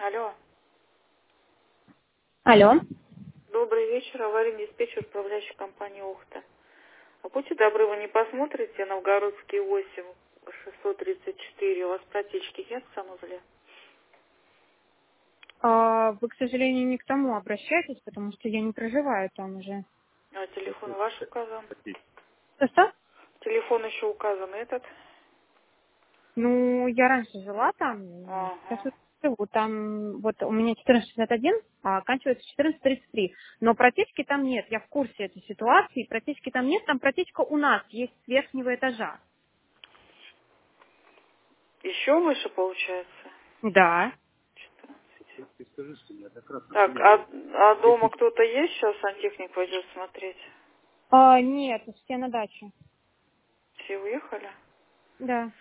Алло. Алло. Добрый вечер. Аварийный диспетчер, управляющий компании «Ухта». А будьте добры, вы не посмотрите Новгородский 8, 634. У вас протечки нет в санузле? Вы, к сожалению, не к тому обращайтесь, потому что я не проживаю там уже. А телефон ваш указан? Что? Телефон еще указан этот? Ну, я раньше жила там, сейчас Ага. вот живу. Там, вот у меня 1461, а оканчивается 1433. Но протечки там нет, я в курсе этой ситуации. Протечки там нет, там протечка у нас есть с верхнего этажа. Еще выше получается? Да. 14. Так, а дома кто-то есть сейчас? Сантехник пойдет смотреть? Нет, все на даче. Все уехали? Да.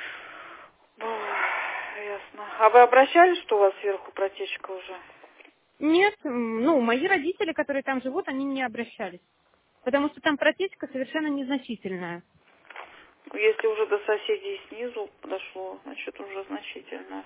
Ой, ясно. А вы обращались, что у вас сверху протечка уже? Нет, ну, мои родители, которые там живут, они не обращались. Потому что там протечка совершенно незначительная. Если уже до соседей снизу подошло, значит уже значительно.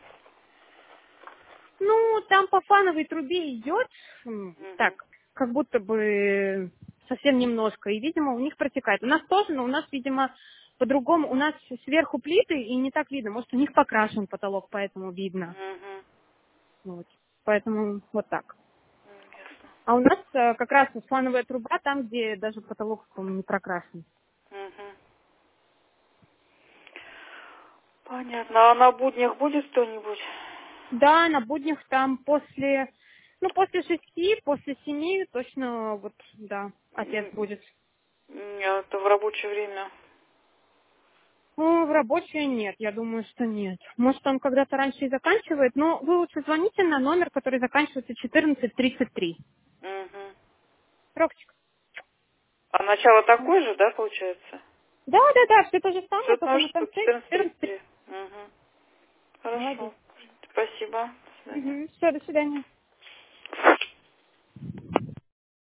Ну, там по фановой трубе идет, так, Угу. как будто бы совсем немножко. И, видимо, у них протекает. У нас тоже, но у нас, видимо, по-другому. У нас сверху плиты, и не так видно. Может, у них покрашен потолок, поэтому видно. Угу. Вот. Поэтому вот так. Ясно. А у нас как раз фановая труба там, где даже потолок, по-моему, не прокрашен. Угу. Понятно. А на буднях будет кто-нибудь? Да, на буднях там после, ну, после 6, после 7 точно, вот, да, отец будет. Это в рабочее время. Ну, в рабочее нет, я думаю, что нет. Может, он когда-то раньше и заканчивает, но вы лучше звоните на номер, который заканчивается 1433. Угу. Рокчик. А начало такое же, да, получается? Да, да, да, все то же самое, Все только то, на что конце 14:33. 14. Угу. Хорошо. Молодец. Спасибо. До свидания. Все, до свидания.